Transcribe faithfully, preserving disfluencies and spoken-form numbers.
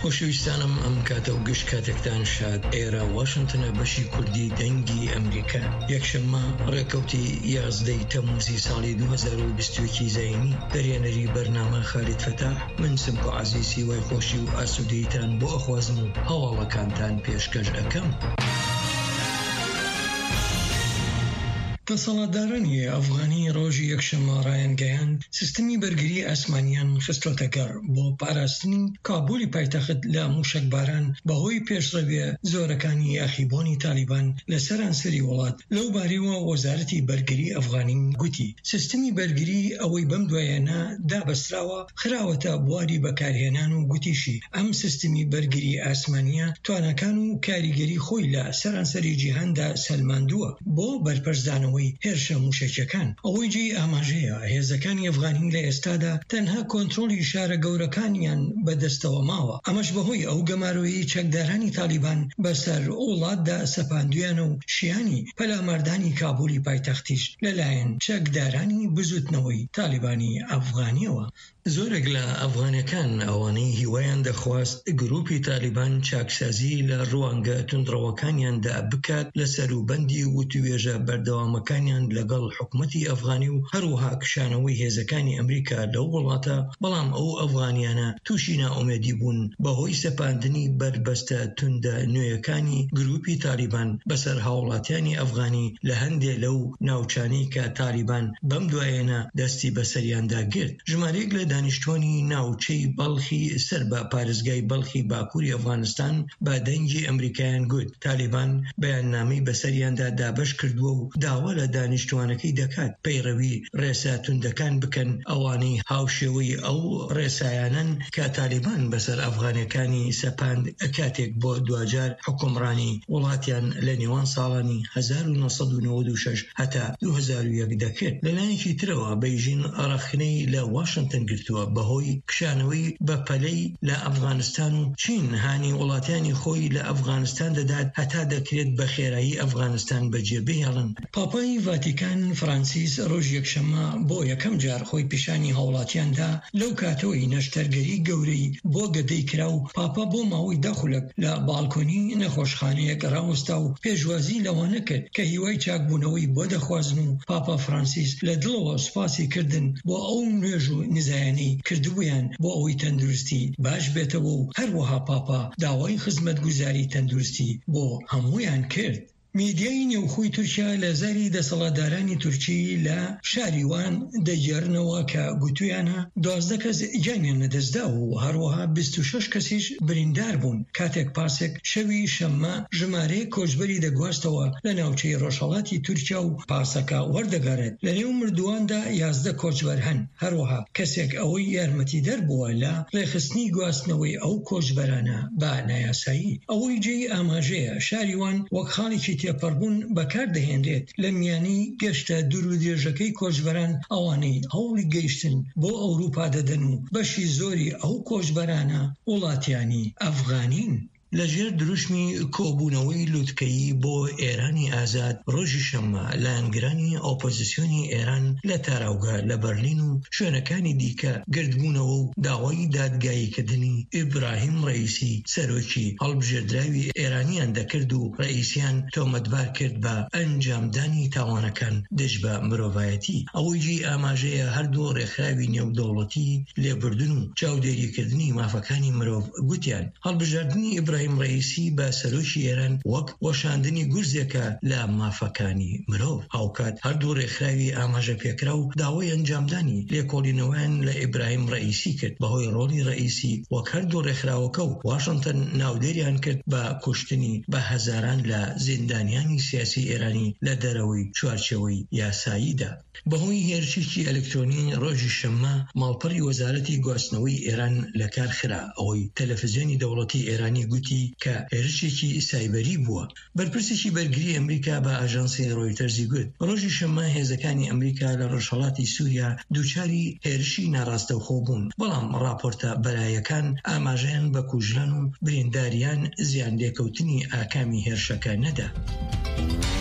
خۆشەویستانم ئەم کاتە و گشت کاتێکتان شاد. ئێرە واشنتنە بەشی کوردی دەنگی ئەمریکا. یەکشەممە ڕێکەوتی یازدەی تەمووزی ساڵی دوو هەزار و بیست و یەک زەینی دەرێنەری بەرنامە خالید فەتاح من سمک و عەزیزی وای خۆشی و ئاسوودەیتان بۆ ئەخوازم و هەواڵەکانتان پێشکەش ئەەکەم. دەسەڵاتدارانی ئەفغانی ڕۆژی یەکشەممە ڕایەنگەیان سیستەمی بەرگری ئاسمانیان خستۆتە گەڕ بۆ پاراستنی کابولی پایتەخت لە موشکباران بەهۆی پێشڕەویە زۆرەکانی یاخیبۆنی تالیبان لە سەرانسەری وڵات. لەو باریوە وەزارەتی بەرگری ئەفغانی گوتی سیستەمی بەرگری ئەوەی بەم دوایانە دابەستراوە خراوەتە بواری بەکارهێنان و گوتیشی ئەم سیستەمی بەرگری ئاسمانیە توانەکان و کاریگەری خۆی لە سەرانسەری جیهاندا سەلماندووە بۆ بەرپەرزدانەوە هێرشە موشکەکان. ئەوەی جێی ئاماژەیە هێزەکانی ئەفغانی لە ئێستادا تەنها کۆنتڕۆلی شارە گەورەکانیان بەدەستەوە ماوە. ئەمەش بەهۆی ئەو گەمارویی چەکدارانی تالیبان بەسەر وڵاتدا سەپاندویانە و شیانی پەلاماردانی کابولی پایتەختیش لەلایەن چەکدارانی بزوتنەوەی تالیبانی ئەفغانیەوە. زۆرێک لە ئەفغانەکان ئەوانەی هیوایان دەخواست گروپی تالیبان چاکسازی لە ڕوانگە توندڕەوەکانیاندا بکات لە سەروبەندی وتوێژە بەردەوامەکانیان لەگەڵ حکومەتی ئەفغانی و هەروەها کشانەوەی هێزەکانی ئەمریکا لەو وڵاتە. بەڵام ئەو ئەفغانیانە تووشی نائومێدی بوون بەهۆی سەپاندنی بربەستە توندە نوێیەکانی گروپی تالیبان بەسەر هاوڵاتیانی ئەفغانی لە هەندێک لەو ناوچانەی کە تالیبان بەم دوایەنە دەستی بەسەریاندا گرت. ژمارەیەک لە دانیشتوانی ناوچەی بەڵخی سەر بە پارێزگای بەڵخی باکووری ئەفغانستان بە دەنگی ئەمریکایان گوت تالیبان بەیاننامەی بەسەریاندا دابەش کردووە و داوا لە دانیشتوانەکەی دەکات پەیڕەوی ڕێسا توندەکان بکەن ئەوانەی هاوشێوەی ئەو ڕێسایانن کە تالیبان بەسەر ئەفغانەکانی سەپاند کاتێک بۆ دوجار حکومڕانی وڵاتیان لە نێوان ساڵانی هەزار و نۆسەد و نەوەد و شەش هەتا دوو هەزار و یەک دەکرد. لەلایەکی ترەوە بەیژین ڕەخنەی لە واشنتن گرتووە بەهۆی کشانەوەی بەپەلەی لە ئەفغانستان و چین هانی وڵاتیانی خۆی لە ئەفغانستان دەدات هەتا دەکرێت بە خێرایی ئەفغانستان بەجێ بهێڵن. پاپای ڤاتیکان فرانسیس ڕۆژ یەکشەممە بۆ یەکەم جار خۆی پیشانی هاوڵاتیاندا لەو کاتەوەی نەشتەرگەری گەورەی بۆ گەدەی کرا و پاپا بۆ ماوەی دەخولک لە باڵکۆنی نەخۆشخانەیەک ڕاوەستا و پێشوازی لەوانە کرد کە هیوای چاکبوونەوەی بۆ دەخوازن و پاپا فرانسیس لە دڵەوە سوپاسی کردن بۆ ئەو نوێژ و نزایانی کردبوویان بۆ ئەوەی تەندروستی باش بێتەوە و هەروەها پاپا داوای خزمەتگوزاری تەندروستی بۆ هەموویان کرد. میدیای نێوخۆی تورکیا لە زاری دەسەڵاتدارانی تورکی لە شاریوان دەگێڕنەوە کە گوتویانە دوازدە کەس گیانیان نەدەستدا و هەروەها بیست و شەش کەسیش بریندار بوون کاتێک پاسێک شەوی شەممە ژمارەیە کۆچبەری دەگواستەوە لە ناوچەی ڕۆژهەڵاتی تورکیا و پاسەکە وەردەگەڕێت. لە نێو مردوواندا یازدە کۆچبەر هەن. هەروەها کەسێک ئەوەی یارمەتیدەر بووە لە ڕێخستنی گواستنەوەی ئەو کۆچبەرانە بە نایاسایی. ئەوەی جێی ئاماژەیە شاریوان وەک خاڵێکی تێپەڕبوون بەکاردەهێنرێت لە میانی گەشتە دوور و درێژەکەی کۆچبەران ئەوانەی هەوڵی گەیشتن بۆ ئەوروپا دەدەن و بەشی زۆری ئەو کۆچبەرانە وڵاتیانی ئەفغانین. لەژێر دروشمی کۆبوونەوەی لووتکەیی بۆ ئێرانی ئازاد ڕۆژی شەممە لایەنگرانی ئۆپۆزیسیۆنی ئێران لە تاراوگە لە بەرلین و شوێنەکانی دیکە گردبوونەوە و داوای دادگاییکردنی ئیبراهیم ڕەئیسی سەرۆکی هەڵبژێردراوی ئێرانیان دەکرد و ڕەئیسیان تۆمەتبار کرد بە ئەنجامدانی تاوانەکان دژ بە مرۆڤایەتی. ئەوەی جێی ئاماژەیە هەردوو ڕێکخراوی نێودەوڵەتی لێبوردن و چاودێریکردنی مافەکانی مرۆڤ گوتیان هەڵبژاردننی ئیبراهیم ڕەئیسی بە سەرۆکی ئێران وەک وەشاندنی گورزێکە لە مافەکانی مرۆڤ. هاوکات هەردوو ڕێکخراوی ئاماژە پێکرا و داوای ئەنجامدانی لێکۆڵینەوەیان لە ئیبراهیم ڕەئیسی کرد بەهۆی ڕۆڵی ڕەئیسی وەک هەردوو ڕێکخراوەکە و واشنتن ناودێریان کرد بە کوشتنی بە هەزاران لە زیندانیانی سیاسی ئێرانی لە دەرەوەی چوارچێوەی یاساییدا. بەهۆی هێرشێکی ئەلکترۆنی ڕۆژی شەممە ماڵپەڕی وەزارەتی گواستنەوەی ئێران لە کار خرا. ئەوەی تەلەڤیزیۆنی دەوڵەتی ئێرانی گوتی کە هێرشێکی سایبەری بووە. بەرپرسێکی بەرگری ئەمریکا بە ئاژانسی ڕۆیتەرزی گوت ڕۆژی شەممە هێزەکانی ئەمریکا لە ڕۆژهەڵاتی سووریا دووچاری هێرشی ناڕاستەوخۆ بوون. بەڵام ڕاپۆرتە بەلایەکان ئاماژەیان بە کوژران و برینداریان زیان لێکەوتنی ئاکامی هێرشەکە نەدا.